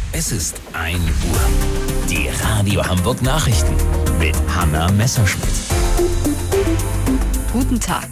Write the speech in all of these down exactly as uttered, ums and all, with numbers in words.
Es ist ein Uhr. Die Radio Hamburg Nachrichten mit Hanna Messerschmidt. Guten Tag.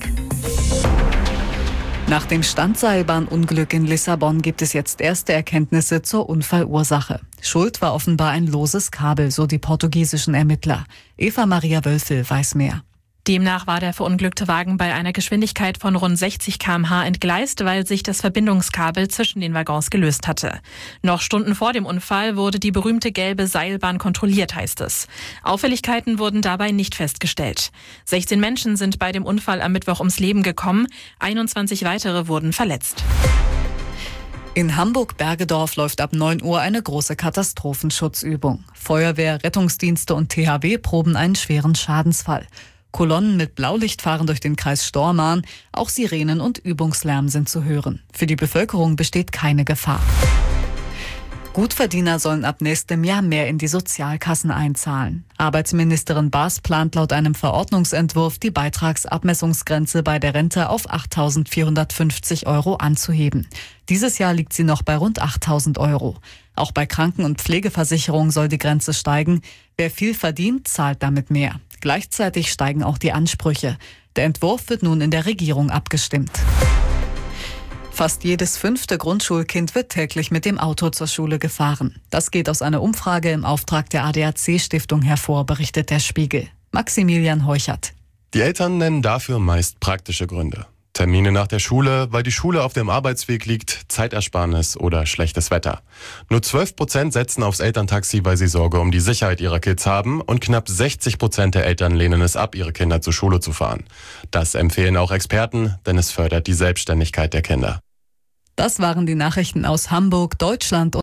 Nach dem Standseilbahnunglück in Lissabon gibt es jetzt erste Erkenntnisse zur Unfallursache. Schuld war offenbar ein loses Kabel, so die portugiesischen Ermittler. Eva Maria Wölfel weiß mehr. Demnach war der verunglückte Wagen bei einer Geschwindigkeit von rund sechzig Kilometer pro Stunde entgleist, weil sich das Verbindungskabel zwischen den Waggons gelöst hatte. Noch Stunden vor dem Unfall wurde die berühmte gelbe Seilbahn kontrolliert, heißt es. Auffälligkeiten wurden dabei nicht festgestellt. sechzehn Menschen sind bei dem Unfall am Mittwoch ums Leben gekommen, einundzwanzig weitere wurden verletzt. In Hamburg-Bergedorf läuft ab neun Uhr eine große Katastrophenschutzübung. Feuerwehr, Rettungsdienste und T H W proben einen schweren Schadensfall. Kolonnen mit Blaulicht fahren durch den Kreis Stormarn. Auch Sirenen und Übungslärm sind zu hören. Für die Bevölkerung besteht keine Gefahr. Gutverdiener sollen ab nächstem Jahr mehr in die Sozialkassen einzahlen. Arbeitsministerin Baas plant laut einem Verordnungsentwurf, die Beitragsabmessungsgrenze bei der Rente auf achttausendvierhundertfünfzig Euro anzuheben. Dieses Jahr liegt sie noch bei rund achttausend Euro. Auch bei Kranken- und Pflegeversicherung soll die Grenze steigen. Wer viel verdient, zahlt damit mehr. Gleichzeitig steigen auch die Ansprüche. Der Entwurf wird nun in der Regierung abgestimmt. Fast jedes fünfte Grundschulkind wird täglich mit dem Auto zur Schule gefahren. Das geht aus einer Umfrage im Auftrag der A D A C-Stiftung hervor, berichtet der Spiegel. Maximilian Heuchert. Die Eltern nennen dafür meist praktische Gründe. Termine nach der Schule, weil die Schule auf dem Arbeitsweg liegt, Zeitersparnis oder schlechtes Wetter. Nur zwölf Prozent setzen aufs Elterntaxi, weil sie Sorge um die Sicherheit ihrer Kids haben, und knapp sechzig Prozent der Eltern lehnen es ab, ihre Kinder zur Schule zu fahren. Das empfehlen auch Experten, denn es fördert die Selbstständigkeit der Kinder. Das waren die Nachrichten aus Hamburg, Deutschland und